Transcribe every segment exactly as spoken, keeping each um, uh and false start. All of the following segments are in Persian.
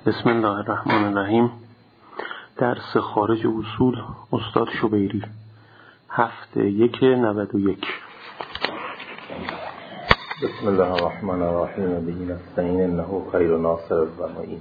بسم الله الرحمن الرحیم. درس خارج اصول استاد شبیری، هفته یک نود و یک. بسم الله الرحمن الرحیم. به نستعین انه خیر ناصر و معین.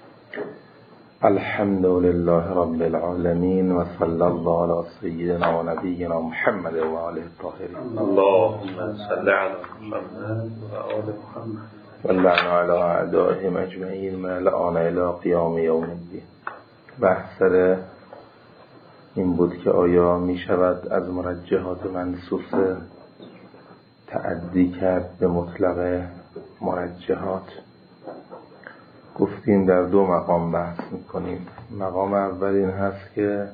الحمد لله رب العالمین و صلی الله علی سیدنا و نبینا محمد و آله الطاهرین. اللهم صل علی محمد و آل محمد و لعن علی اعدائهم اجمعین ما لعن الی قیام یوم الدین. بحث این بود که آیا می شود از مرجحات منصوصه تعدی کرد به مطلق مرجحات؟ گفتیم در دو مقام بحث میکنیم. مقام اول این هست که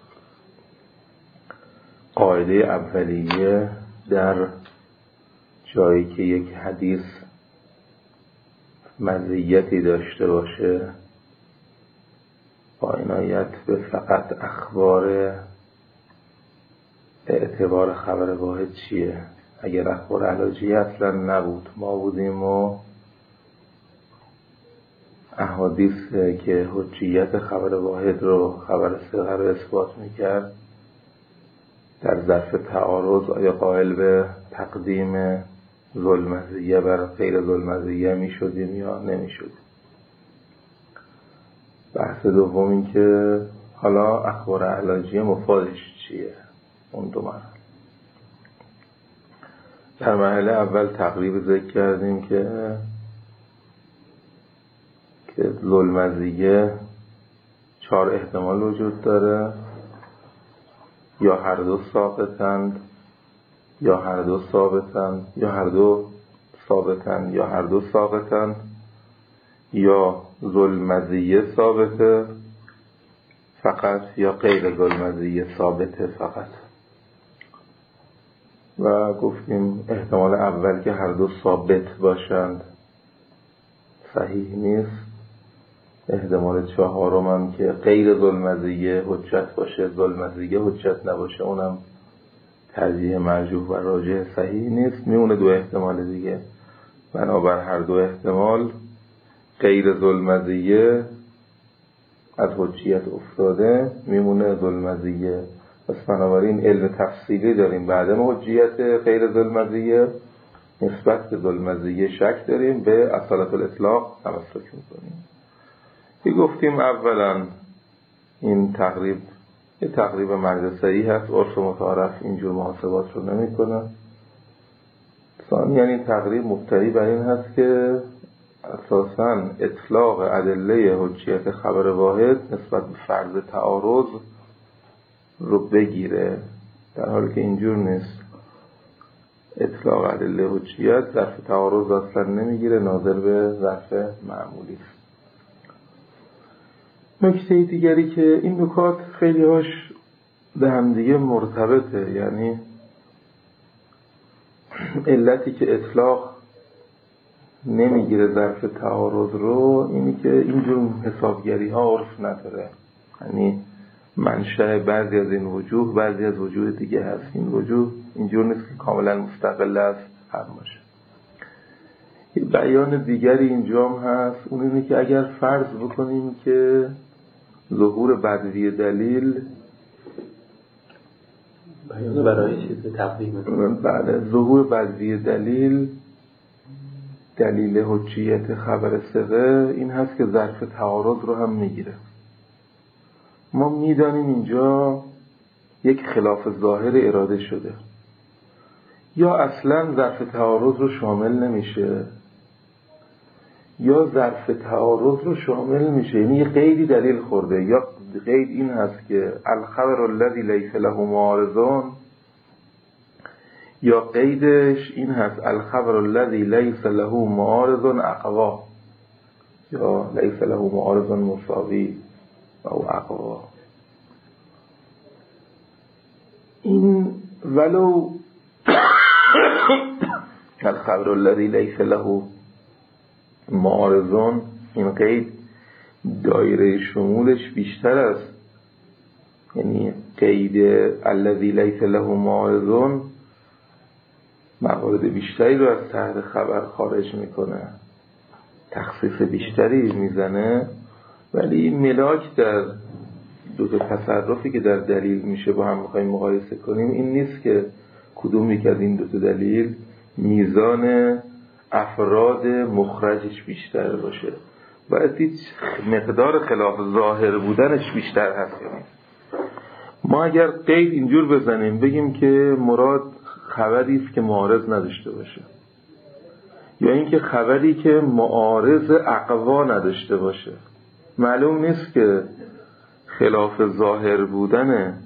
قاعده اولیه در جایی که یک حدیث مزیتی داشته باشه با عنایت به فقط اخبار، اعتبار خبر واحد چیه؟ اگر اخبار علاجی اصلا نبود، ما بودیم و احادیث که حجیت خبر واحد رو، خبر ثقه رو اثبات میکرد، در ظرف تعارض آیا قائل به تقدیم ذوالمزیه بر غیر ذوالمزیه میشدیم یا نمیشدیم؟ بحث دوم این که حالا اخبار علاجی مفادش چیه؟ اون دو مرحله. در مرحله اول تقریب ذکر کردیم که که ذوالمزیه چهار احتمال وجود داره، یا هر دو ثابتند یا هر دو ثابتند یا هر دو ثابتند یا هر دو ثابتند یا ذوالمزیه ثابته فقط یا غیر ذوالمزیه ثابته فقط. و گفتیم احتمال اول که هر دو ثابت باشند صحیح نیست. احتمال چهارم هم که غیر ذوالمزیه حجت باشه، ذوالمزیه حجت نباشه، اونم ترجیح مرجوح و راجح صحیح نیست. میمونه دو احتمال دیگه. بنابر هر دو احتمال غیر ذوالمزیه از حجیت افتاده، میمونه ذوالمزیه. پس بنابراین علم تفصیلی داریم بعدم حجیت غیر ذوالمزیه، نسبت به ذوالمزیه شک داریم، به اصالت الاطلاق تمسک میکنیم. که گفتیم اولا این تقریب یه تقریب مدرسه‌ای هست، عرف متعارف اینجور محاسبات رو نمی کنه. ثانیاً این تقریب مبتنی بر این هست که اساساً اطلاق ادله حجیت خبر واحد نسبت به فرض تعارض رو بگیره، در حالی که اینجور نیست. اطلاق ادله حجیت ظرف تعارض اصلا نمیگیره، ناظر به ظرف معمولی است. نکته دیگری که این نکات خیلی هاش به هم دیگه مرتبطه، یعنی علتی که اطلاق نمیگیره ظرف تعارض رو اینی که اینجور حسابگری ها عرف نداره. یعنی منشأ بعضی از این وجوه بعضی از وجوه دیگه هست. این وجوه اینجور نیست که کاملا مستقل است هم باشه. یه بیان دیگری اینجا هم هست، اون اینه که اگر فرض بکنیم که ظهور بدوی دلیل بیان برای چیز به تقدیم بعد ظهور بدوی دلیل دلیل حجیت خبر ثقه این هست که ظرف تعارض رو هم میگیره. ما میدانیم اینجا یک خلاف ظاهر اراده شده، یا اصلا ظرف تعارض رو شامل نمیشه یا ظرف تعارض رو شامل میشه، یعنی یه قیدی دلیل خورده. یا قید این هست که الخبر الذی لیس له معارضون، یا قیدش این هست الخبر الذی لیس له معارض اقوا، یا لیس له معارض مساوی او اقوا. این ولو الخبر الذی لیس له معارضون، این قید دایره شمولش بیشتر است، یعنی قید الذی لیس له معارضون موارد بیشتری رو از تحت خبر خارج میکنه، تخصیص بیشتری میزنه. ولی ملاک در دو تا تصرفی که در دلیل میشه با هم میخوایم مقایسه کنیم این نیست که کدوم یک از این دو تا دلیل میزان افراد مخرجش بیشتر باشه، باید دید مقدار خلاف ظاهر بودنش بیشتر هست یا نیست. ما اگر قید اینجور بزنیم بگیم که مراد خبری است که معارض نداشته باشه، یا اینکه خبری که معارض اقوا نداشته باشه، معلوم نیست که خلاف ظاهر بودن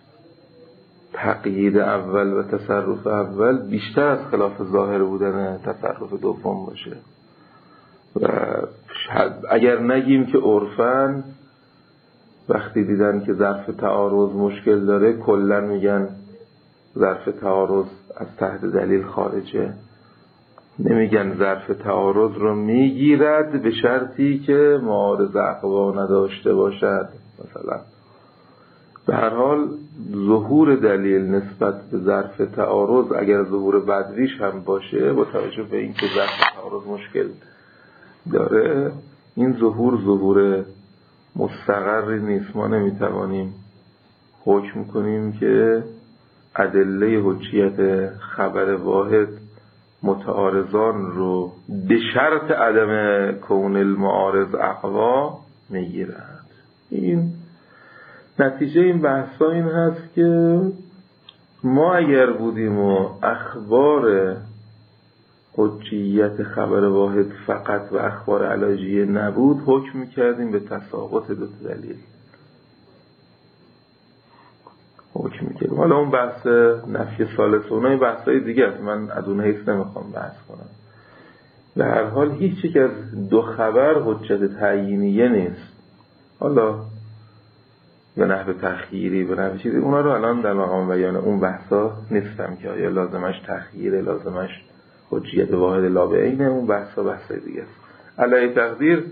تقیید اول و تصرف اول بیشتر از خلاف ظاهر بودن تصرف دوم باشه. و اگر نگیم که عرفاً وقتی دیدن که ظرف تعارض مشکل داره کلاً میگن ظرف تعارض از تحت دلیل خارجه، نمیگن ظرف تعارض رو میگیرد به شرطی که معارض اقوا نداشته باشد. مثلا به هر حال ظهور دلیل نسبت به ظرف تعارض اگر ظهور بدویش هم باشه با توجه به اینکه ظرف تعارض مشکل داره، این ظهور ظهور مستقری نیست. ما نمیتوانیم حکم کنیم که ادله حجیت خبر واحد متعارضان رو به شرط عدم کون المعارض اقوا میگیرند. این نتیجه این بحثا این هست که ما اگر بودیم و اخبار حجیت خبر واحد فقط و اخبار علاجیه نبود حکم میکردیم به تساقط دو دلیل حکم میکردیم. حالا اون بحث نفی ثالث و اونای بحثای دیگه است، من از اون حیث نمیخوام بحث کنم. به هر حال هیچ یک از دو خبر حجت تعیینیه نیست، حالا یا نحو تخییری به نحو چیزی، اونا رو الان در مقام بیان اون بحثا نیستم که آیا لازمش تخییره لازمش حجیت واحد لا به عینه، اون بحثا بحثای دیگه است. علی تقدیر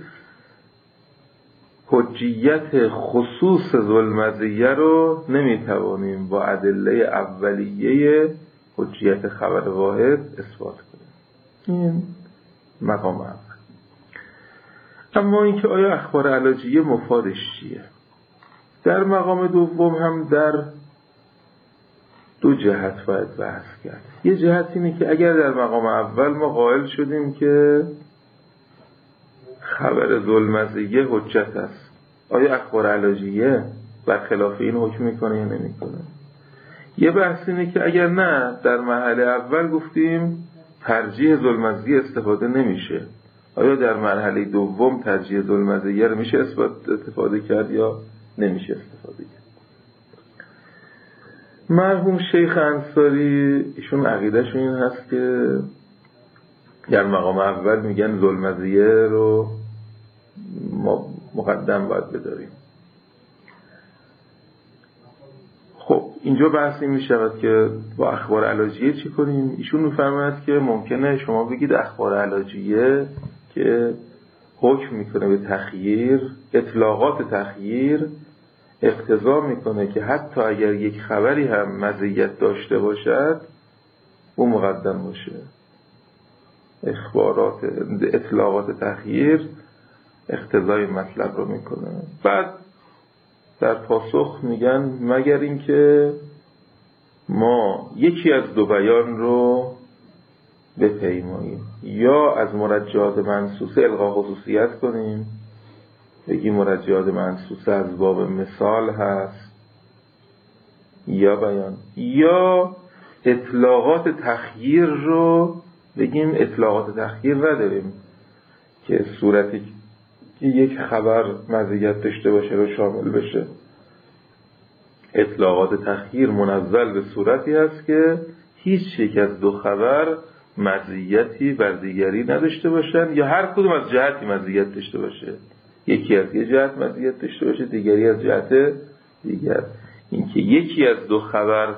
حجیت خصوص ذوالمزیه رو نمیتوانیم با ادله اولیه حجیت خبر واحد اثبات کنیم. این مقام اول. اما اینکه آیا اخبار علاجیه مفادش چیه؟ در مقام دوم هم در دو جهت باید بحث کرد. یه جهت اینه که اگر در مقام اول ما قائل شدیم که خبر ذوالمزیه حجت است، آیا اخبار علاجیه برخلاف این حکم میکنه یا نمیکنه؟ یه بحث اینه که اگر نه در مرحله اول گفتیم ترجیح ذوالمزیه استفاده نمیشه، آیا در مرحله دوم ترجیح ذوالمزیه رو میشه استفاده کرد یا نمیشه استفاده کرد؟ مرحوم شیخ انصاری ایشون عقیدهشون این هست که در مقام اول میگن ذوالمزیه رو ما مقدم باید بداریم. خب اینجا بحثی میشود که با اخبار علاجیه چی کنیم؟ ایشون میفرماید که ممکنه شما بگید اخبار علاجیه که حکم میکنه به تخییر، اطلاقات تخییر اقتضا میکنه که حتی اگر یک خبری هم مزیت داشته باشد او مقدم باشه. اخبارات اطلاقات تخییر اقتضای مطلب رو میکنه. بعد در پاسخ میگن مگر اینکه ما یکی از دو بیان رو بپیماییم، یا از مرجعات منصوصه الغا خصوصیت کنیم، بگیم مرجعات منصوصه از باب مثال هست یا بیان، یا اطلاقات تخییر رو بگیم اطلاقات تخییر نداریم که صورتی که یک خبر مزیت داشته باشه رو شامل بشه. اطلاقات تخییر منزل به صورتی هست که هیچ یک از دو خبر مزیتی بر دیگری نداشته باشن یا هر کدوم از جهتی مزیت داشته باشه، یکی از یه جهت مزیت داشته باشه دیگری از جهت دیگر. اینکه یکی از دو خبر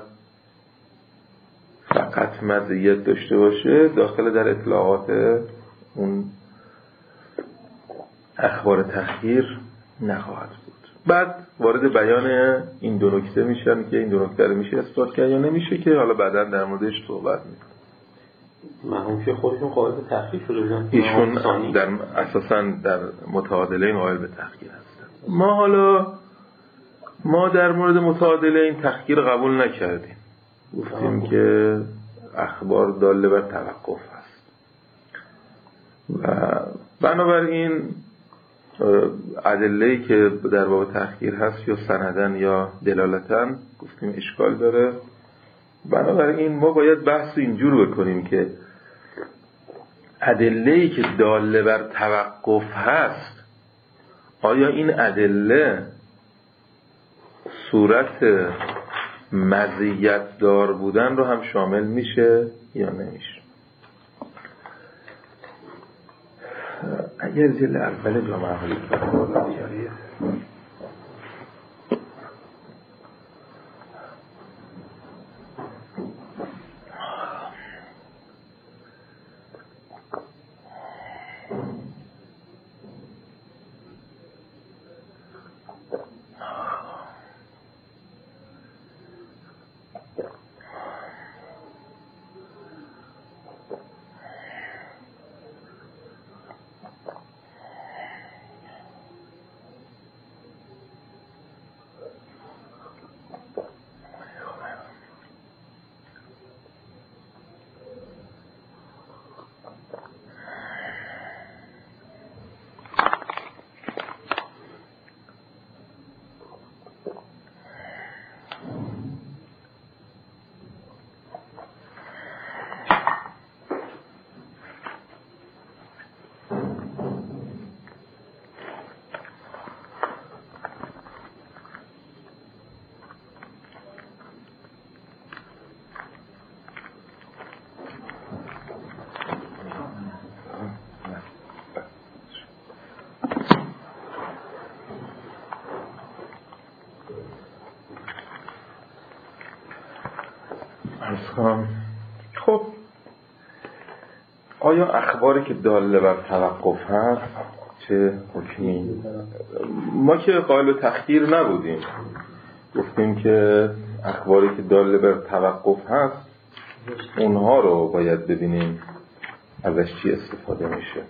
فقط مزیت داشته باشه داخل در اطلاقات اون اخبار تخییر نخواهد بود. بعد وارد بیان این دو نکته میشن که این دو نکته رو میشه اثبات کرد یا نمیشه، که حالا بعدا در موردش صحبت میکنم. مرحوم که خودشون قائل به تحقیق شده بودن، ایشون در اساساً در متعادلین قائل به تحقیر هستن. ما حالا ما در مورد متعادلین تحقیر قبول نکردیم، گفتیم که اخبار داله بر توقف هست و بنابراین ادله‌ای که در باب تحقیر هست یا سندن یا دلالتن گفتیم اشکال داره. بنابراین ما باید بحث اینجور بکنیم که ادله‌ای که داله بر توقف هست آیا این ادله صورت مزیت دار بودن رو هم شامل میشه یا نمیشه. اگر جلد اول جامعه حالی بیاریه خب آیا اخباری که داله بر توقف هست چه حکمی؟ ما که قائل به تخییر نبودیم، گفتیم که اخباری که داله بر توقف هست اونها رو باید ببینیم ازش چی استفاده میشه.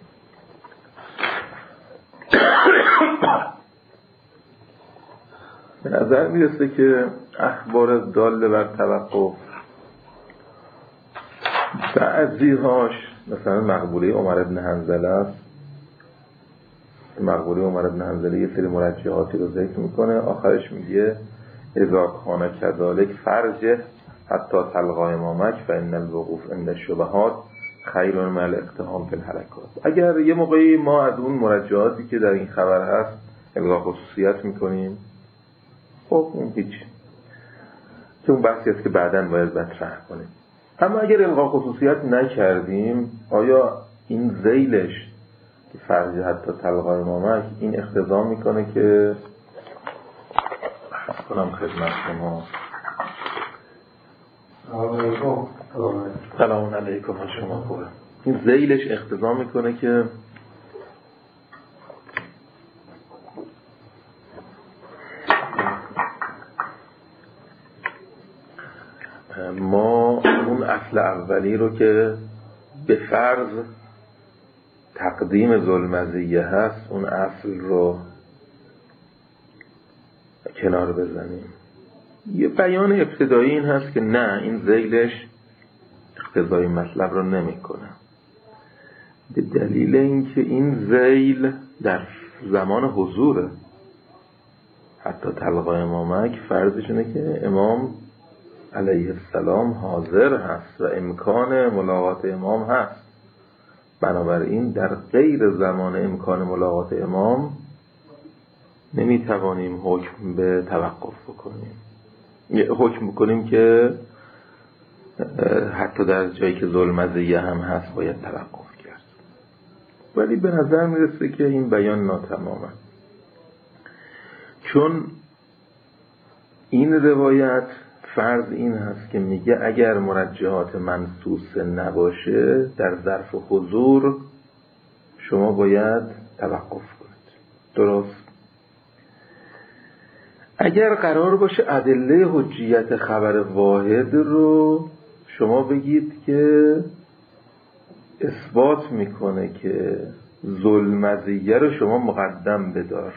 به نظر میرسه که اخبار داله بر توقف بعضی‌هاش مثلا مقبوله عمر بن حنظله است. مقبوله عمر بن حنظله یه سری مرجحاتی رو ذکر میکنه، آخرش میگه اذا کان کذالک فرجه حتی تلقا امامک فان الوقوف عند الشبهات خیر من الاقتحام فی الحرکات. اگر یه موقعی ما از اون مرجحاتی که در این خبر هست الغا خصوصیت میکنیم، خب اون هیچ، که اون بحثی است که بعداً باید مطرح کنیم. اما اگر الغا خصوصیت نکردیم، آیا این ذیلش که فرض حتی تلقا امامک این اقتضا میکنه که حس کنم خدمت شما سلام علیکم شما خوبه، این ذیلش اقتضا میکنه که ما اون اصل اولی رو که به فرض تقدیم ذوالمزیه هست اون اصل رو کنار بزنیم. یه بیان ابتدایی این هست که نه، این ذیلش اقتضای مطلب رو نمی کنه، به دلیل اینکه این ذیل در زمان حضوره. حتی تلقا امامک فرضش اینه که امام علیه السلام حاضر هست و امکان ملاقات امام هست. بنابراین در غیر زمان امکان ملاقات امام نمیتوانیم حکم به توقف بکنیم، حکم بکنیم که حتی در جایی که ظلمزیه هم هست باید توقف کرد. ولی به نظر میرسه که این بیان ناتمامه، چون این روایت فرض این هست که میگه اگر مرجحات منصوصه نباشه در ظرف حضور شما باید توقف کنید. درست؟ اگر قرار باشه ادله حجیت خبر واحد رو شما بگید که اثبات میکنه که ذوالمزیه رو شما مقدم بدار.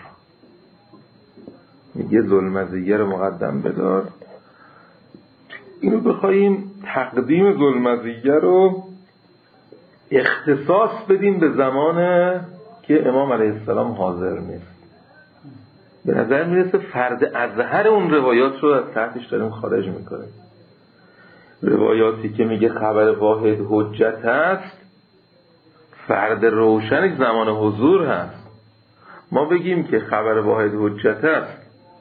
میگه ذوالمزیه رو مقدم بدار. اینو بخوایم تقدیم ذوالمزیه رو اختصاص بدیم به زمان که امام علیه السلام حاضر نیست، به نظر میرسه فرد اظهر اون روایات رو از تحتش داریم خارج میکنه. روایاتی که میگه خبر واحد حجت هست، فرد روشنش زمان حضور هست. ما بگیم که خبر واحد حجت هست،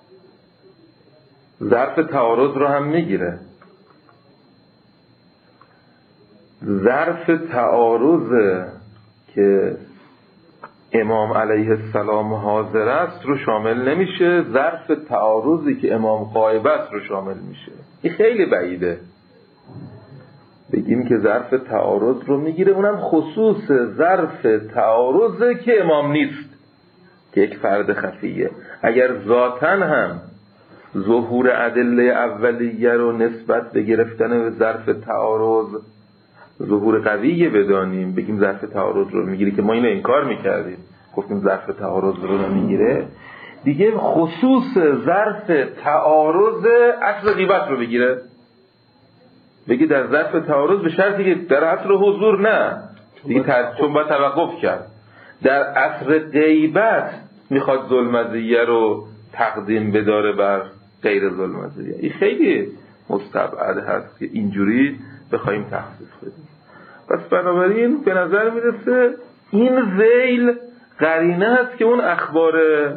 ظرف تعارض رو هم میگیره. ظرف تعارض که امام علیه السلام حاضر است رو شامل نمیشه، ظرف تعارضی که امام غایب است رو شامل میشه. این خیلی بعیده بگیم که ظرف تعارض رو میگیره، اونم خصوص ظرف تعارضه که امام نیست، که یک فرد خفیه. اگر ذاتاً هم ظهور ادله اولیه رو نسبت به گرفتن به ظرف تعارض ظهور قویه بدانیم، بگیم ظرف تعارض رو میگیره، که ما اینو انکار میکردیم، گفتیم ظرف تعارض رو نمیگیره دیگه، خصوص ظرف تعارض اصل غیبت رو بگیره، بگی در ظرف تعارض به شرطی که در عصر حضور نه دیگه، چون باید توقف کرد. در عصر غیبت میخواد ذوالمزیه رو تقدیم بداره بر غیر ذوالمزیه. این خیلی مستبعد هست که اینجوری بخوایم تخصیص بدیم. پس بنابراین به نظر میرسه این ذیل قرینه هست که اون اخبار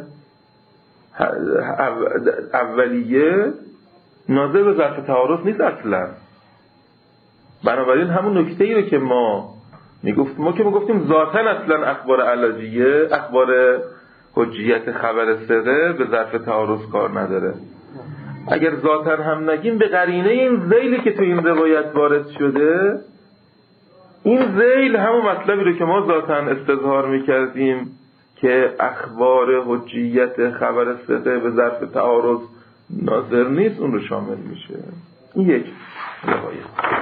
اولیه ناظر به ظرف تعارض نیست اصلا. بنابراین همون نکته ای رو که ما میگفت، ما که میگفتیم ذاتاً اصلا اخبار علاجیه، اخبار حجیت خبر ثقه به ظرف تعارض کار نداره. اگر ذاتاً هم نگیم، به قرینه این ذیلی که تو این روایت وارد شده، این ذیل همون مطلبی رو که ما ذاتاً استظهار میکردیم که اخبار حجیت خبر ثقه به ظرف تعارض ناظر نیست، اون رو شامل میشه. این یک روایت.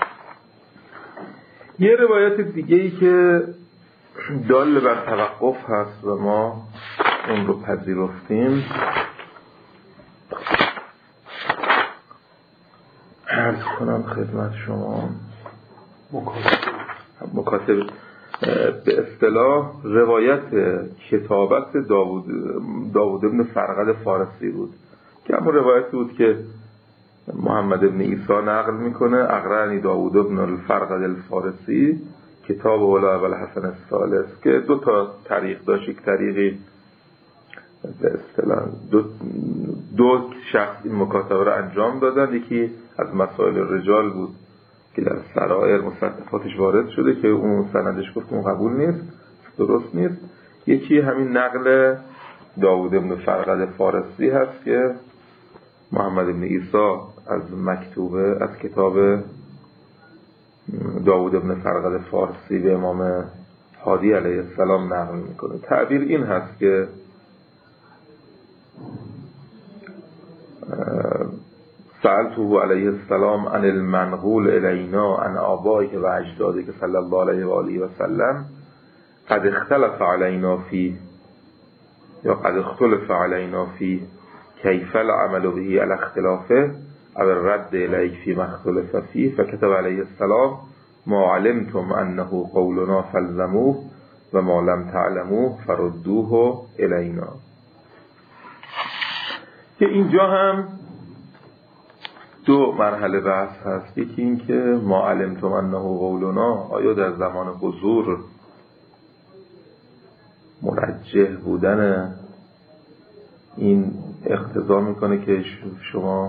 یه روایت دیگه ای که دال بر توقف هست و ما اون رو پذیرفتیم، عرض کنم خدمت شما، مکاتب به اصطلاح روایت کتابت داوود داوود ابن فرقد فارسی بود، که همون روایت بود که محمد ابن عیسی نقل میکنه، اقرانی داوود ابن الفرقد الفارسی کتاب اولا اول حسن الثالث، که دو تا طریق داشت. یک طریقی به اصطلاح دو, دو شخص این مکاتبه رو انجام دادن، یکی از مسائل رجال بود که در سرایر مصنفاتش وارد شده که اون سندش گفت اون قبول نیست، درست نیست. یکی همین نقل داوود ابن فرقد فارسی هست که محمد ابن عیسی از مکتوبه از کتاب داوود ابن فرقد فارسی به امام هادی علیه السلام نقل میکنه. تعبیر این هست که سألته علیه السلام عن المنقول الینا عن آبائه و اجدادک صلی الله علیه و آله و سلم قد اختلف علینا فی یا قد اختلف علینا فی کیف العمل به علی اختلافه او الرد الیک فی ما اختلف فیه فکتب علیه السلام ما علمتم انه قولنا فالزموه و ما لم تعلموه فردوه الینا. که اینجا هم دو مرحله بحث هست. یکی این که ما علمتم انه قولنا، آیا در زمان حضور مرجح بودن این اقتضا میکنه که شما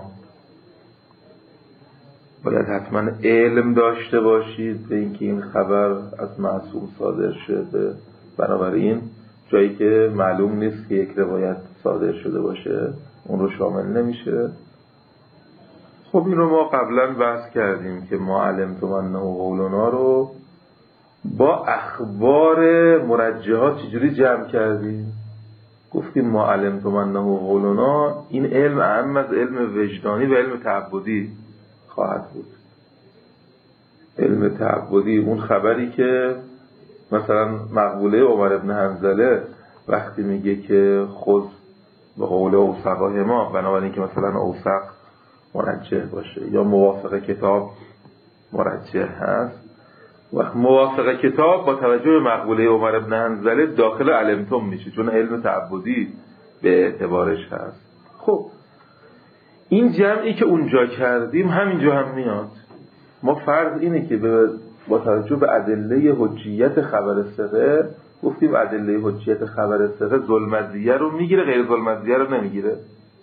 باید حتما علم داشته باشید به اینکه این خبر از معصوم صادر شده، بنابراین جایی که معلوم نیست که یک روایت صادر شده باشه اون رو شامل نمیشه. خب این رو ما قبلا بحث کردیم که ما علمتم انه قولنا رو با اخبار مرجحات چجوری جمع کردیم. گفتیم ما علمتم انه قولنا، این علم اهم از علم وجدانی و علم تعبدی خواهد بود. علم تعبدی اون خبری که مثلا مقبوله عمر بن حنظله وقتی میگه که خود به قول اوثقای ما، بنابراین که مثلا اوثق مرجح باشه یا موافق کتاب مرجح هست، و موافق کتاب با توجه به مقبوله عمر بن حنظله داخل علمتم میشه، چون علم تعبدی به اعتبارش هست. خب این جمعی که اونجا کردیم همینجا هم میاد. ما فرض اینه که با توجه به ادله حجیت خبر ثقه گفتیم ادله حجیت خبر ثقه ظلمزیه رو میگیره، غیر ظلمزیه رو نمیگیره.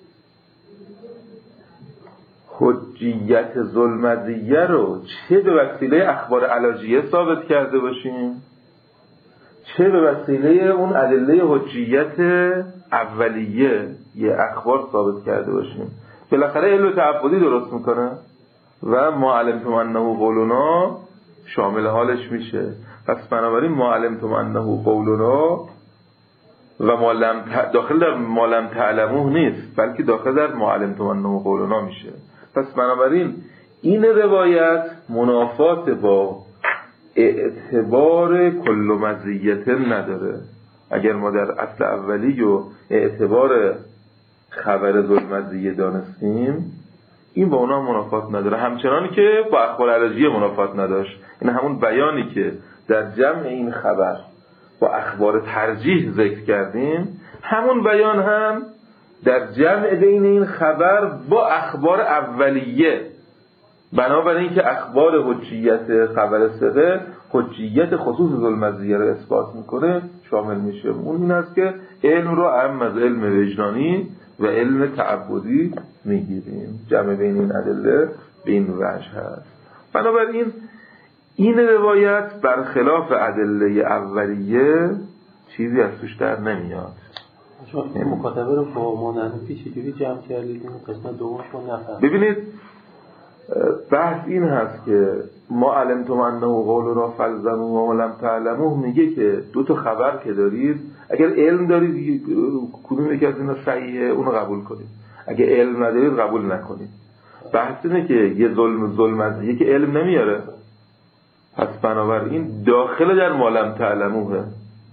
حجیت ظلمزیه رو چه به وسیله اخبار علاجیه ثابت کرده باشیم، چه به وسیله اون ادله حجیت اولیه یه اخبار ثابت کرده باشیم، بالاخره علم تعبدی درست میکنه و ما علمتم انه قولنا شامل حالش میشه. پس بنابراین ما علمتم انه قولنا و ما لم ت... داخل در ما لم تعلموه نیست، بلکه داخل در ما علمتم انه قولنا میشه. پس بنابراین این روایت منافات با اعتبار کل مزیت نداره. اگر ما در اصل اولی و اعتبار خبر ذوالمزیه دانستیم، این با اونا منافات نداره، همچنانی که با اخبار علاجیه منافات نداشت. این همون بیانی که در جمع این خبر با اخبار ترجیح ذکر کردیم، همون بیان هم در جمع بین این خبر با اخبار اولیه، بنابراین که اخبار حجیت خبر ثقه حجیت خصوص ذوالمزیه رو اثبات میکنه شامل میشه. اون این است که علم رو هم از علم وجدانی و علم تعبدی میگیریم. جمع بین این ادله به این وجه هست. بنابراین این روایت برخلاف ادله اولیه چیزی از توش در نمیاد. شما این مکاتبه رو با مانعنفی چجوری جمع کردید؟ این قسمت دومش رو نفهم. ببینید بحث این هست که ما علمتم انه قول را فلزموا و لم تعلموه میگه که دو تا خبر که دارید، اگر علم دارید کدوم یکی از اینا صحیحه اونو قبول کنید، اگر علم ندارید قبول نکنید. بحث اینه که یه ظلم ظلم از یکی علم نمیاره، پس بنابراین داخل در ما لم تعلموه.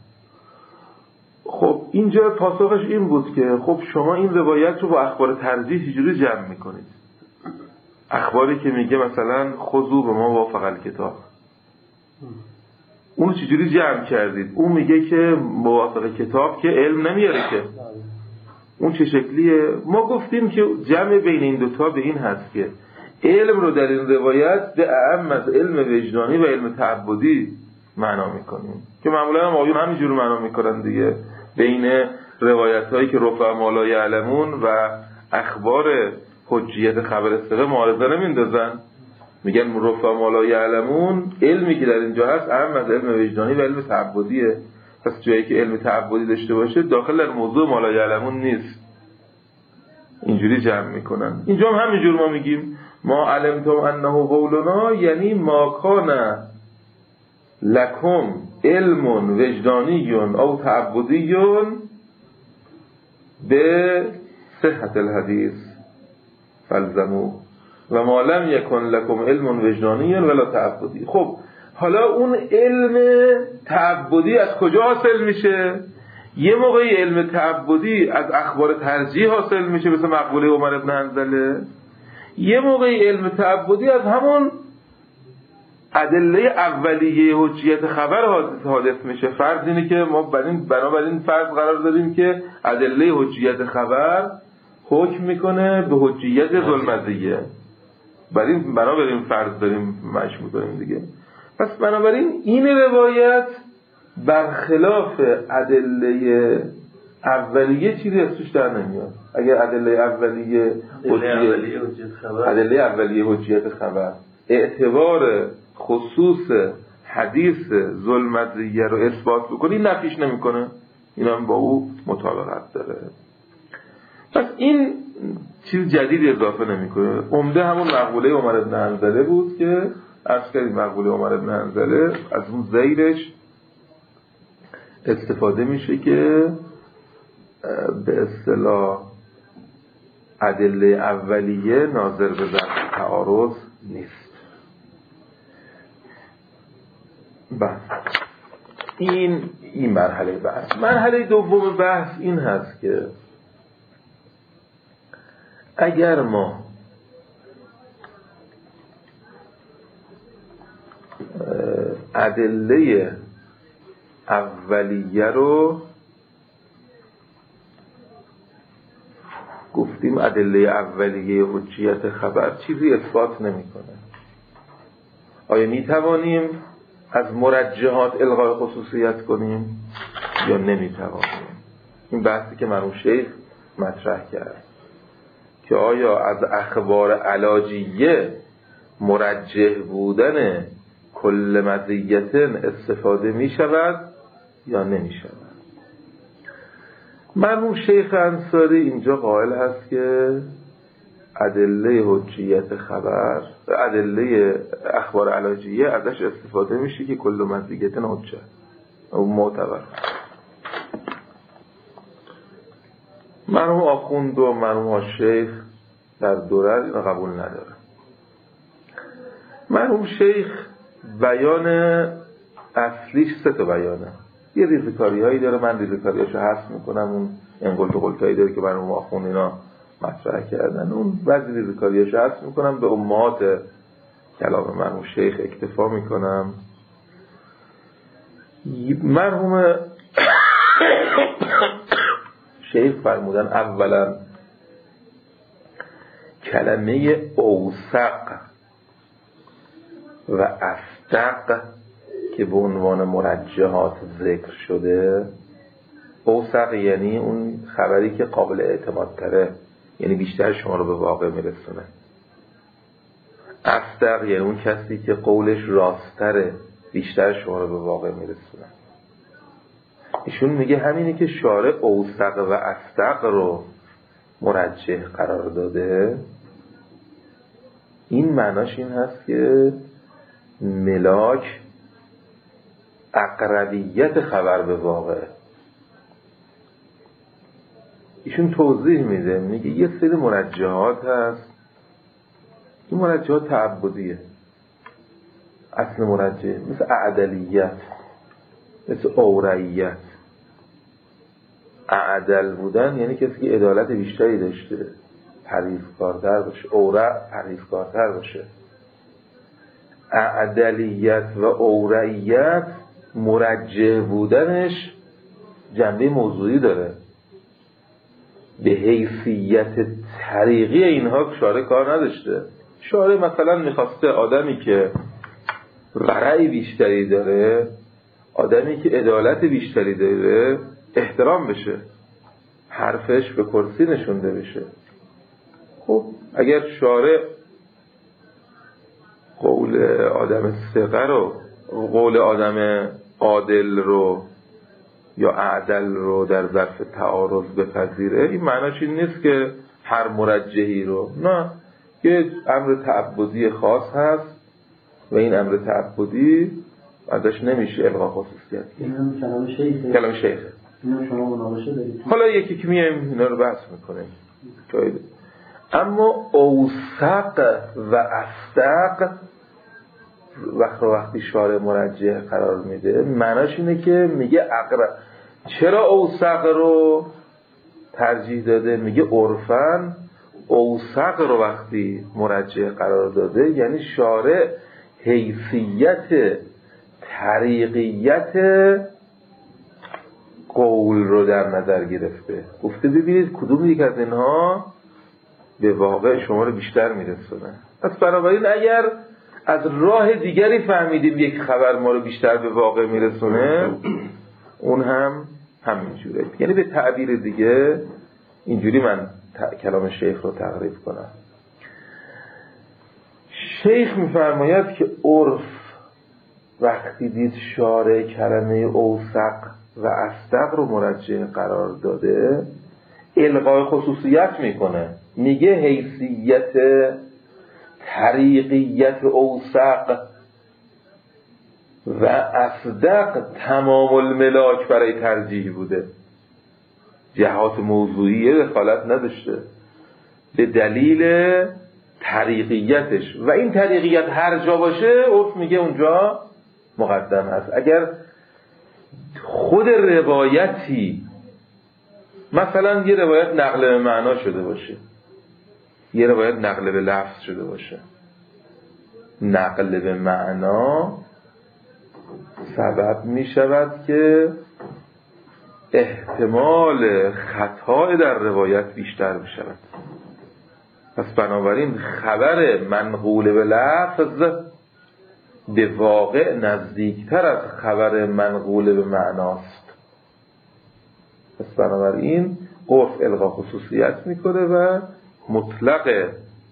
خب اینجا پاسخش این بود که خب شما این روایت رو با اخبار ترجیح چجوری جمع میکنید؟ اخباری که میگه مثلا خذوا به ما وافق الکتاب، اون چجوری جمع کردید؟ اون میگه که موافق کتاب که علم نمیاره که، اون چه شکلیه؟ ما گفتیم که جمع بین این دوتا به این هست که علم رو در این روایت به اعم از علم وجدانی و علم تعبدی معنا میکنیم که معمولا هم آیون همینجور معنا میکنن دیگه. بین روایت هایی که رفع ما لا یعلمون و اخبار حجیت خبر ثقه معارضه نمیندازن، میگن رفع ما لا یعلمون علمی که در اینجا هست اهم از علم وجدانی و علم تعبدیه. پس جایی که علم تعبدی داشته باشه داخل در موضوع ما لا یعلمون نیست. اینجوری جمع میکنن. اینجا هم همینجور ما میگیم ما علمتم انه قولنا، یعنی ما کان لکم علم وجدانی او تعبدی به صحت الحدیث فلزمو و ما لم یکن لکم علم وجدانی ولا تعبدی. خب حالا اون علم تعبدی از کجا حاصل میشه؟ یه موقعی علم تعبدی از اخبار ترجیح حاصل میشه مثل مقبوله عمر بن حنظله، یه موقعی علم تعبدی از همون ادله اولیه حجیت خبر حادث میشه. فرض اینه که ما بنابراین فرض قرار داریم که ادله حجیت خبر حکم میکنه به حجیت ذوالمزیه، بنابراین فرض داریم مشروع میکنیم دیگه. پس بنابراین این روایت برخلاف ادله اولیه چیزی از توش در نمیاد. اگر ادله اولیه ادله اولیه حجیت خبر اعتبار خصوص حدیث ذوالمزیه رو اثبات بکنی نفیش نمیکنه، این هم با او مطابقت داره. پس این چیز جدیدی اضافه نمیکنه. عمده همون مقبوله عمر بن حنظله بود که عرض کردیم مقبوله عمر بن حنظله از اون زیرش استفاده میشه که به اصطلاح ادله اولیه ناظر به ظرف تعارض نیست. بحث. این این مرحله بحث. مرحله دوم بحث این هست که اگر ما ادله اولیه رو گفتیم، ادله اولیه حجیت خبر چیزی اثبات نمی‌کنه، آیا می توانیم از مرجحات الغای خصوصیت کنیم یا نمی توانیم؟ این بحثی که مرحوم شیخ مطرح کرد که آیا از اخبار علاجیه مرجح بودن کل مزیت استفاده می شود یا نمی شود. مرحوم شیخ انصاری اینجا قائل هست که ادله حجیت خبر و ادله اخبار علاجیه ازش استفاده میشه که کل مزیت حجت او معتبر. مرحوم آخوند و مرحوم شیخ در درر اینو قبول نداره. مرحوم شیخ بیان اصلیش سه تا بیانه، یه ریزکاری هایی داره، من ریزکاریاشو حذف میکنم، اون انقلت و قلتایی داره که مرحوم آخوند اینا مطرح کردن، اون بعضی ریزکاریاشو حذف میکنم، به امهات کلام مرحوم شیخ اکتفا میکنم. مرحوم شیخ فرمودن اولا کلمه اوثق و اصدق که به عنوان مرجحات ذکر شده، اوثق یعنی اون خبری که قابل اعتماد تره، یعنی بیشتر شما رو به واقع میرسونه. اصدق یعنی اون کسی که قولش راستره، بیشتر شما رو به واقع میرسونه. ایشون میگه همینی که شارع اوثق و اصدق رو مرجح قرار داده، این معناش این هست که ملاک اقربیت خبر به واقع. ایشون توضیح میده، میگه یه سری مرجحات هست، این مرجحات تعبدیه، اصل مرجح مثل اعدلیت، مثل اورعیت. اعدل بودن یعنی کسی که عدالت بیشتری داشته، پرهیزکارتر باشه، اورع پرهیزکارتر باشه. اعدلیت و اورعیت مرجح بودنش جنبه موضوعی داره، به حیثیت طریقی اینها شارع کار نداشته. شارع مثلا میخواسته آدمی که ورع بیشتری داره، آدمی که عدالت بیشتری داره احترام بشه، حرفش به کرسی نشونده بشه. خب اگر شارع قول آدم ثقه رو، قول آدم عادل رو یا اعدل رو در ظرف تعارض بپذیره، این معناش این نیست که هر مرجحی رو، نه، یه امر تعبدی خاص هست و این امر تعبدی ازش نمیشه الغا خصوصیت. این هم کلام شیخه. کلام شیخه. اینو شما مناقشه دارید. حالا یکی که میایم اینا رو بحث میکنیم. جایده. اما اوثق و اصدق وقت وقتی شارع مرجح قرار میده، معناش اینه که میگه اقرب. چرا اوثق رو ترجیح داده؟ میگه عرفاً اوثق رو وقتی مرجح قرار داده یعنی شارع حیثیت طریقیت قول رو در نظر گرفته، گفته ببینید کدوم یک از اینها به واقع شما رو بیشتر میرسونه. پس بنابراین اگر از راه دیگری فهمیدیم یک خبر ما رو بیشتر به واقع میرسونه، اون هم همینجوره. یعنی به تعبیر دیگه اینجوری من کلام شیخ رو تقریب کنم. شیخ میفرماید که عرف وقتی دید شارع کلمه اوثق و اصدق رو مرجح قرار داده، الغای خصوصیت میکنه، میگه حیثیت طریقیت اوثق و اصدق تمام الملاک برای ترجیح بوده، جهات موضوعی دخالت نداشته، به دلیل طریقیتش. و این طریقیت هر جا باشه عرف میگه اونجا مقدم هست. اگر خود روایتی مثلا یه روایت نقل به معنا شده باشه، یه روایت نقل به لفظ شده باشه، نقل به معنا سبب می شود که احتمال خطا در روایت بیشتر می شود. پس بنابراین خبر منقول به لفظ به واقع نزدیکتر از خبر منقول به معناست. پس بنابراین عرف الغا خصوصیت میکنه و مطلق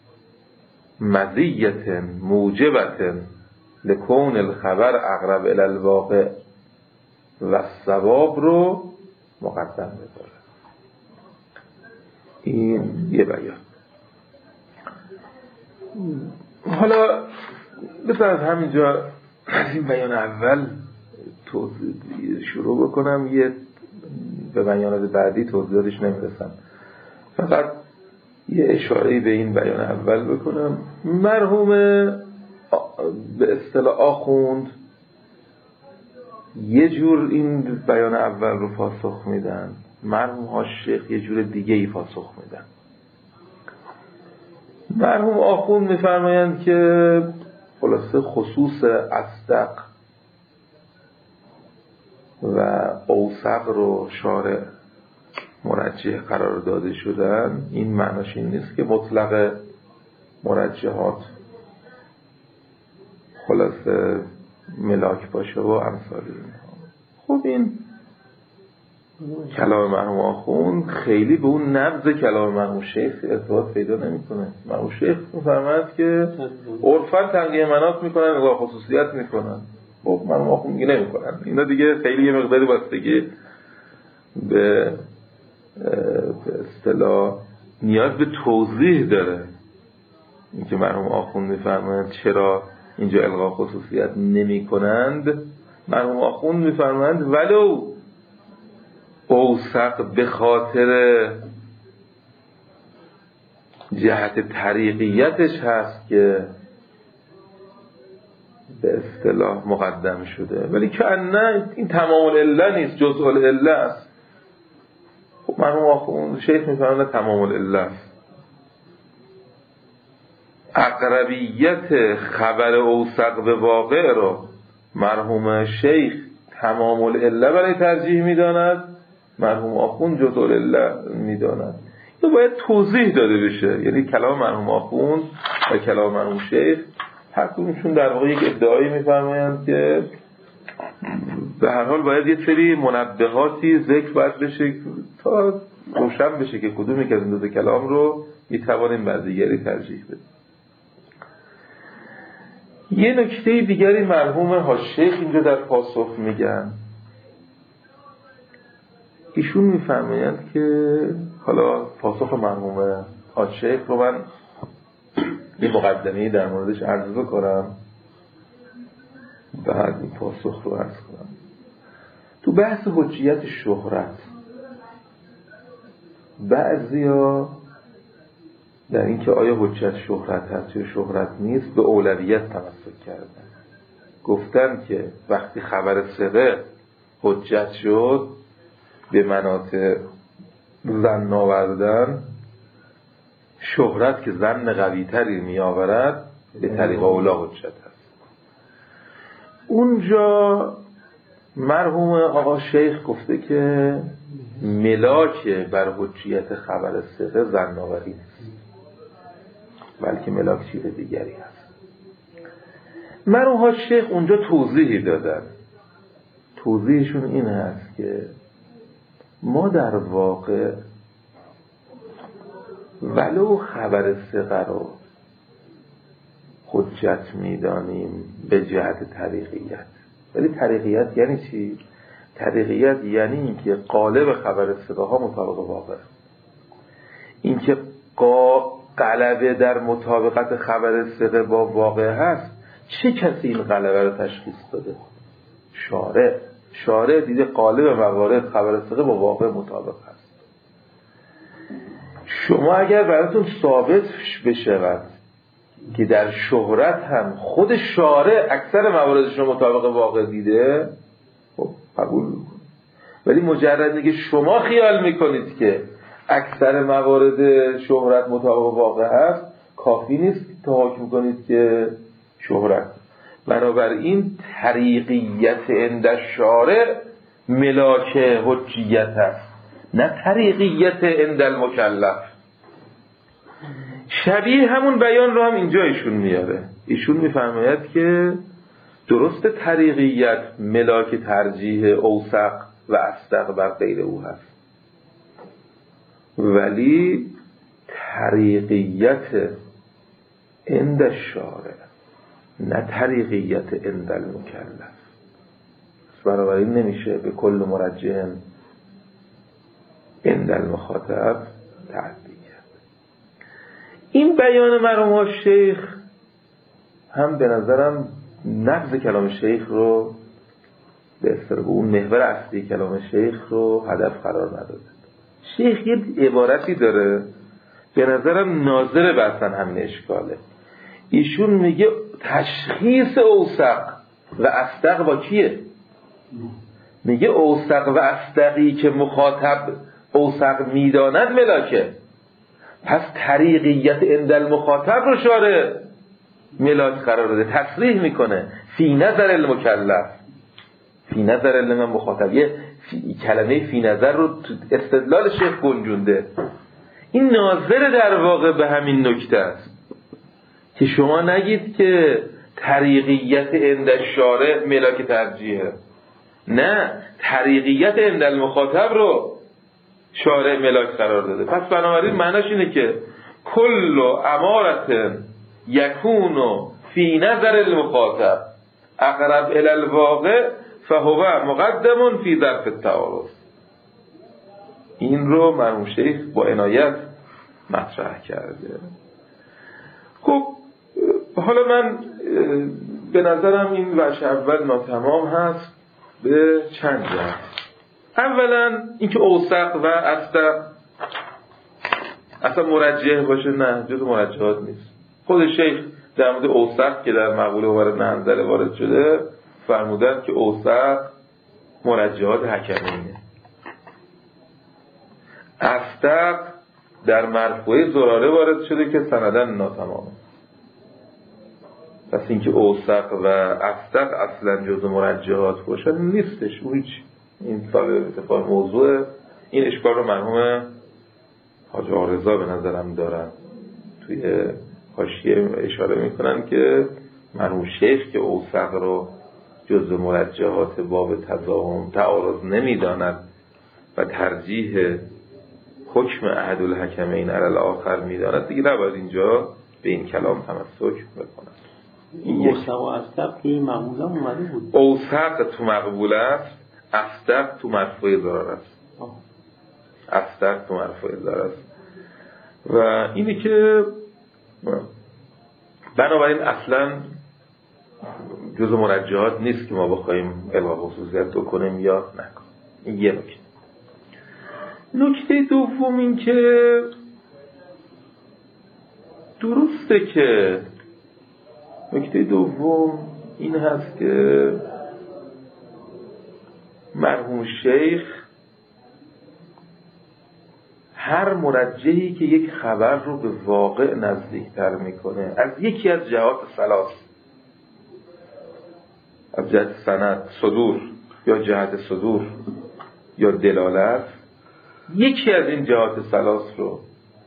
مزیت موجبت لکون الخبر اقرب الی الواقع و ثواب رو مقدم بذاره. این یه بیان. حالا بذار از همینجا از این بیان اول شروع بکنم، یه به بیانات بعدی توضیحاتش نمیرسم، فقط یه اشاره‌ای به این بیان اول بکنم. مرحوم به اصطلاح آخوند یه جور این بیان اول رو پاسخ میدن، مرحوم ها شیخ یه جور دیگه ای پاسخ میدن. مرحوم آخوند میفرمایند که خلاصه خصوص اصدق و اوثق رو شارع مرجح قرار داده شدن، این معناش این نیست که مطلق مرجحات خلاصه ملاک باشه و امثال اینها. خب این کلام مرحوم آخوند خیلی به اون نبض کلام مرحوم شیخ ارتباط پیدا نمیکنه. مرحوم شیخ میفرماید که عرفاً تنقیه مناط میکنن، الغا خصوصیت میکنن. خب مرحوم آخوند میگه نمیکنن. اینا دیگه خیلی یه مقداری بستگی به به اصطلاح نیاز به توضیح داره. اینکه مرحوم آخوند میفرمایند چرا اینجا الغا خصوصیت نمی کنند، مرحوم آخوند میفرمایند ولو اوثق به خاطر جهت طریقیتش هست که به اصطلاح مقدم شده، ولی که نه این تمام العله نیست، جزء العله است. خب مرحوم آخوند شیخ میفرمایند تمام العله است. اقربیت خبر اوثق به واقع رو مرحوم شیخ تمام العله برای ترجیح میداند، مرحوم آخوند جزء العله میداند. این باید توضیح داده بشه. یعنی کلام مرحوم آخوند و کلام مرحوم شیخ هر کدومشون در واقع یک ادعایی میفرمایند که به هر حال باید یه سری منبهاتی ذکر باید بشه تا روشن بشه که کدوم یک از این دو کلام رو میتوانیم بر دیگری ترجیح بدیم. یه نکته دیگری مرحوم حاشیخ اینجا در پاسخ میگن. ایشون میفرمایند که حالا پاسخ مرحوم حاشیخ رو من یه مقدمه‌ای در موردش عرض بکنم، بعد این پاسخ رو عرض کنم. تو بحث حجیت شهرت بعضیا در اینکه آیا حجت شهرت هست یا شهرت نیست به اولویت تمسک کردن. گفتن که وقتی خبر ثقه حجت شد به مناطق ظن آوردن، شهرت که ظن قوی تری می آورد به طریق اولا حجت هست. اونجا مرحوم آقا شیخ گفته که ملاک بر حجیت خبر ثقه ظن آوری نیست، بلکه ملاک چیز دیگری هست. مرحوم آقا شیخ اونجا توضیحی دادن. توضیحشون این هست که ما در واقع ولو خبر ثقه رو حجت میدانیم به جهت طریقیت، ولی طریقیت یعنی چی؟ طریقیت یعنی اینکه قالب خبر ثقه ها مطابق واقع، اینکه غلبه در مطابقت خبر ثقه با واقع هست. چه کسی این غلبه رو تشخیص داده؟ شارع. شارع دیده قالب موارد خبر ثقه با واقع مطابق هست. شما اگر براتون ثابت بشود که در شهرت هم خود شارع اکثر مواردش رو مطابق واقع دیده، خب قبول میکنه. ولی مجرد که شما خیال میکنید که اکثر موارد شهرت مطابق واقع هست کافی نیست تا حکم کنید که شهرت. بنابراین طریقیت عند الشارع ملاک حجیت است، نه طریقیت عند المکلف. شبیه همون بیان رو هم اینجا ایشون میاره. ایشون میفرماید که درست طریقیت ملاک ترجیح اوثق و اصدق بر غیر او هست، ولی طریقیت عند الشارع نه طریقیت عند المکلف. بنابراین نمیشه به کل مرجح عند المخاطب تعدی کرد. این بیان مرحوم شیخ هم به نظرم نقض کلام شیخ رو به اصطلاح اون محور اصلی کلام شیخ رو هدف قرار نداده. شیخ یه عبارتی داره به نظرم ناظر بحثن همین اشکاله. ایشون میگه تشخیص اوثق و اصدق با کیه؟ میگه اوثق و اصدقی که مخاطب اوثق میداند ملاکه، پس طریقیت عند المخاطب رو شارع ملاک قرار داده. تصریح میکنه فی نظر المکلف، فی نظر المخاطب. یه کلمه فی نظر رو استدلال شیخ گنجونده. این ناظر در واقع به همین نکته است که شما نگید که طریقیت عند الشارع ملاک ترجیحه، نه طریقیت عند المخاطب رو شارع ملاک قرار داده. پس بنابراین معناش اینه که کل امارت یکون فی نظر المخاطب اقرب الی الواقع فهو مقدم فی ظرف التعارض. این رو مرحوم شیخ با عنایت مطرح کرده. خب حالا من به نظرم این وجه اول ناتمام هست به چند جهت. اولا اینکه اوثق و اصدق اصلا مرجح باشه، نه جز مرجحات نیست. خود شیخ در مورد اوثق که در مقوله وارد نهنزله وارد شده فرمودن که اوثق مرجحات حکمینه. اصدق در مرفوعه زراره وارد شده که سندن ناتمامه. پس اینکه اوثق و اصدق اصلا جز مرجحات باشن نیستش. اون هیچ این صاحب اتفاق موضوع این اشکال رو مرحوم حاج آرزا به نظرم دارن توی حاشیه اشاره میکنن که مرحوم شیخ که اوثق رو جز مرجحات باب تضاهم تعارض نمیداند و ترجیح حکم احد الحکمین علی الاخر میداند، دیگه نباید اینجا به این کلام تمسک بکنند. این اوثق و اصدق توی مقبوله اومده بود. اوثق تو مقبوله است، اصدق تو مرفوع ضرر است. اصدق تو مرفوع ضرر است. و اینی که بنابراین اصلا جز مرجحات نیست که ما بخوایم الغا خصوصیت بکنیم یا نکنیم. این یه نکته. نکته دوم این که درسته که نکته دوم این هست که مرحوم شیخ هر مرجحی که یک خبر رو به واقع نزدیکتر میکنه از یکی از جهات ثلاث، از جهت سند صدور یا جهت صدور یا دلالت، یکی از این جهات ثلاث رو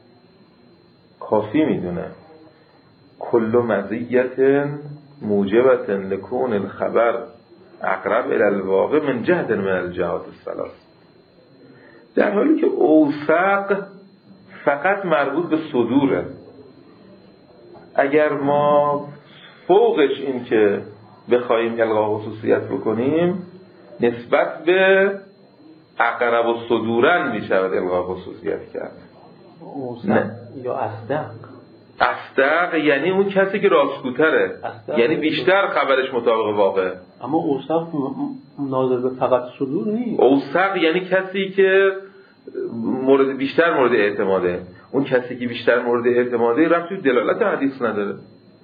کافی میدونه. کل مزیت موجبت لکون الخبر اقرب الی الواقع من جهت من الجهات الثلاث، در حالی که اوثق فقط مربوط به صدوره. اگر ما فوقش این که بخوایم الغا خصوصیت بکنیم نسبت به اقرب و صدورن می شود الغا خصوصیت کرد. اوثق یا اصدق. اصدق یعنی اون کسی که راستگوتره، یعنی بیشتر خبرش مطابق واقع. اما اوثق ناظر به فقط صدور نیست. اوثق یعنی کسی که مورد بیشتر مورد اعتماده. اون کسی که بیشتر مورد اعتماده رفت توی دلالت حدیث نداره.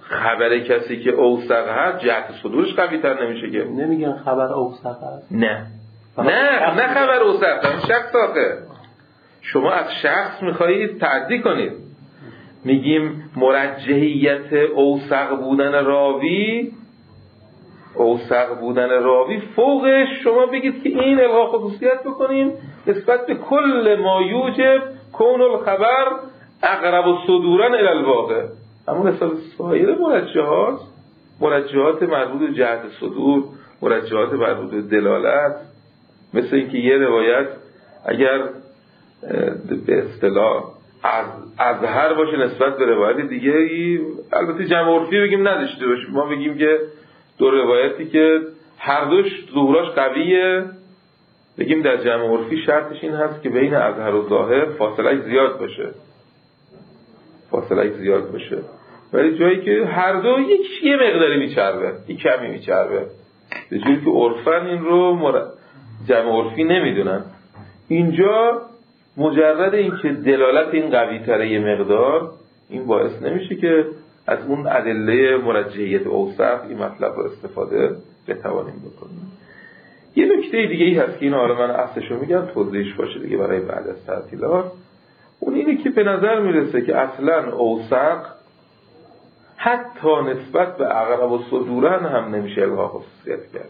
خبر کسی که اوثق هست جهت صدورش قوی تر نمیشه که. نمیگن خبر اوثق هست. نه نه نه خبر اوثق هم شخص آخه. شما از شخص میخواهید تعدی کنید. میگیم مرجحیت اوثق بودن راوی، اوثق بودن راوی فوقش شما بگید که این الغا خصوصیت بکنیم نسبت به کل ما یوجب کون الخبر اقرب الصدورا الی الواقع. اما نسبت سایر مرجحات، مرجحات مربوط به جهت صدور، مرجحات مربوط به دلالت، مثل اینکه یه روایت اگر به اصطلاح از اظهر باشه نسبت به روایت دیگه، البته جمع عرفی بگیم نداشته باشه، ما بگیم که دو روایتی که هر دوش ظهوراش قویه، بگیم در جمع عرفی شرطش این هست که بین اظهر و ظاهر فاصله زیاد باشه، فاصله زیاد باشه. ولی جایی که هر دو یک یه مقداری میچربه، یک کمی میچربه، به جوری که عرفن این رو مر... جمع عرفی نمیدونن. اینجا مجرد این که دلالت این قوی تره یه مقدار، این باعث نمیشه که از اون ادله مرجحیت اوصف این مطلب رو استفاده بتوانیم بکنیم. یه نکته دیگه ای هست که اینو حالا من اصلشو میگم توضیحش باشه دیگه برای بعد از تعطیلات. اون اینه که به نظر میرسه که اصلا اوثق حتی نسبت به اقرب و صدورن هم نمیشه الغا خصوصیت کرد.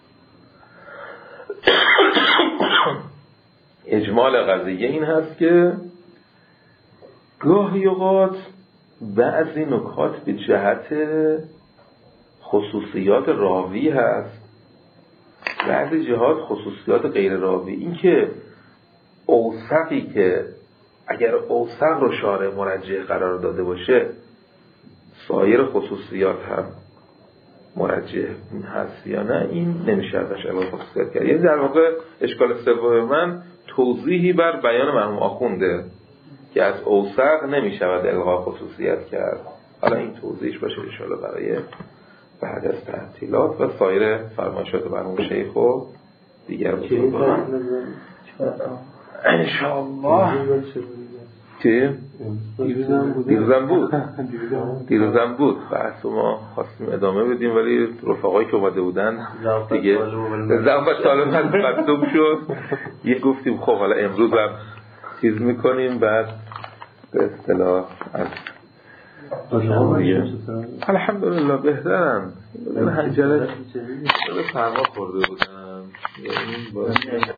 اجمال قضیه این هست که گاهی اوقات بعضی نکات به جهت خصوصیات راوی هست، بعضی جهات خصوصیات غیر راوی. این که اوثقی که اگر اوثق رو شارع مرجح قرار داده باشه سایر خصوصیات هم مرجح هست یا نه، این نمیشه ازش الغا خصوصیت کرد. یعنی در واقع اشکال سوم من توضیحی بر بیان مرحوم آخونده که از اوثق نمیشود الغا خصوصیت کرد. حالا این توضیحش باشه ان شاءالله برای بعد از تعطیلات و سایر فرمایشات مرحوم شیخ و دیگر بزرگان ان شاءالله. چه؟ دیروزم بود دیروزم بود دیروزم بود بحث ما خواستیم ادامه بدیم ولی رفقایی که اومده بودن دیگه زنبش طالب هست مکتوب شد. یه گفتیم خب حالا امروز هم چیز میکنیم بعد به اصطلاح از الحمدلله بهترم. من هنجره فرما خورده بودم